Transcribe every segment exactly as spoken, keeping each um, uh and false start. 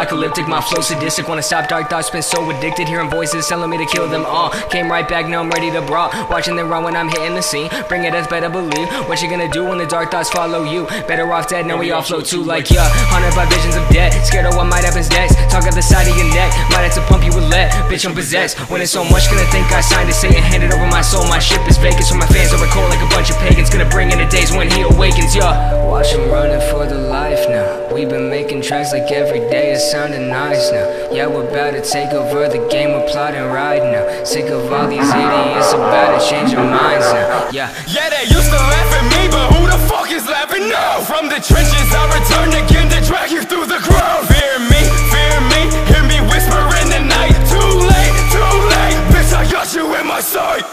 apocalyptic, my flow sadistic. Wanna stop dark thoughts, been so addicted. Hearing voices telling me to kill them all. Came right back, now I'm ready to brawl. Watching them run when I'm hitting the scene. Bring it as better believe. What you gonna do when the dark thoughts follow you? Better off dead, now we all float too. Like yeah, haunted by visions of death. Scared of what might happen next. Talk at the side of your neck. Might have to pump you with lead. Bitch, I'm possessed. When it's so much, gonna think I signed it. Satan handed over my soul. My ship is vacant, so my fans are cold like a bunch of pagans. Gonna bring in the days when he awakens, yeah. Watch him running for the life now. We've been making tracks like every day, it's sounding nice now. Yeah, we're about to take over the game, we're plotting right now. Sick of all these idiots about to change their minds now. Yeah, yeah, they used to laugh at me, but who the fuck is laughing now? From the trenches I return again to drag you through the crowd. Fear me, fear me, hear me whisper in the night. Too late, too late, bitch, I got you in my sight.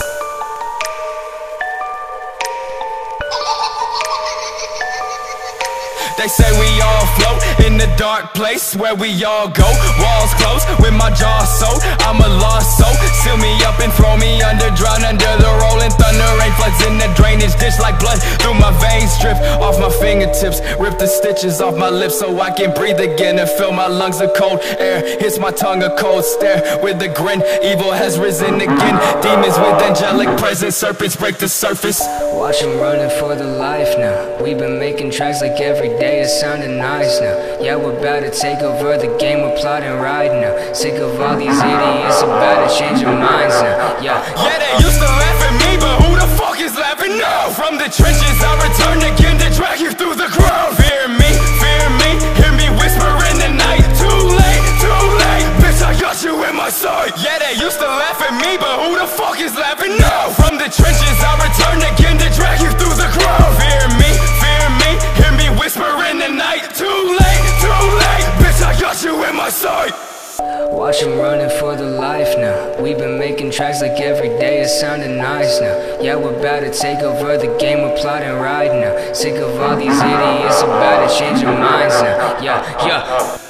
They say we all float in the dark place where we all go. Walls closed with my jaw sewed. I'm a lost soul. Seal me up and throw me under. Drown under the rolling thunder. Rain floods in the drainage ditch like blood through my veins. Drip off my fingertips. Rip the stitches off my lips so I can breathe again and fill my lungs with cold air. Hits my tongue a cold stare with a grin. Evil has risen again. Demons with angelic presence. Serpents break the surface. Watch him running for the life now. We've been making tracks like every day, it's sounding nice now. Yeah, we're about to take over the game, we're plotting right now. Sick of all these idiots about to change their minds now. Yeah, yeah, they used to laugh at me, but who the fuck is laughing now? From the trenches I return again to drag you through the crowd. Fear me, fear me, hear me whisper in the night. Too late, too late, bitch, I got you in my sight. Yeah, they used to laugh at me, but who the fuck is laughing now? From the trenches I return again to drag you through the crowd. Fear me, fear me, hear me whisper in the night. Too late, too late, bitch, I got you in my sight. Watch him running for the life now. We've been making tracks like every day, it's sounding nice now. Yeah, we're about to take over the game, we're plotting right now. Sick of all these idiots about to change their minds now. Yeah, yeah.